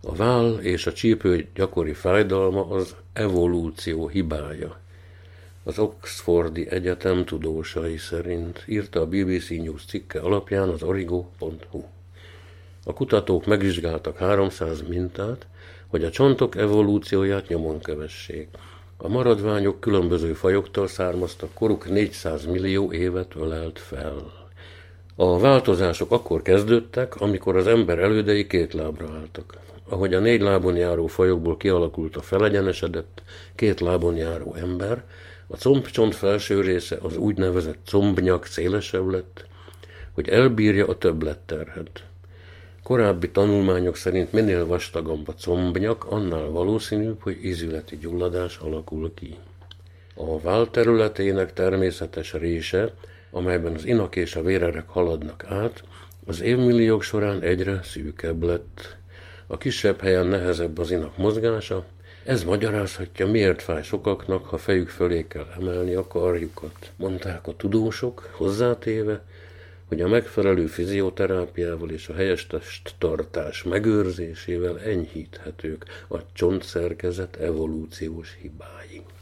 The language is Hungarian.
A váll és a csípő gyakori fájdalma az evolúció hibája. Az Oxfordi Egyetem tudósai szerint, írta a BBC News cikke alapján az origo.hu. A kutatók megvizsgáltak 300 mintát, hogy a csontok evolúcióját nyomon kövessék. A maradványok különböző fajoktól származtak, koruk 400 millió évet ölelt fel. A változások akkor kezdődtek, amikor az ember elődei két lábra álltak. Ahogy a 4 lábon járó fajokból kialakult a felegyenesedett, 2 lábon járó ember, a combcsont felső része, az úgynevezett combnyak szélesebb lett, hogy elbírja a többletterhet. Korábbi tanulmányok szerint minél vastagabb a combnyak, annál valószínűbb, hogy ízületi gyulladás alakul ki. A váll területének természetes rése, amelyben az inak és a vérerek haladnak át, az évmilliók során egyre szűkebb lett. A kisebb helyen nehezebb az inak mozgása, ez magyarázhatja, miért fáj sokaknak, ha fejük fölé kell emelni a karjukat, mondták a tudósok, hozzátéve, hogy a megfelelő fizioterápiával és a helyes testtartás megőrzésével enyhíthetők a csontszerkezet evolúciós hibái.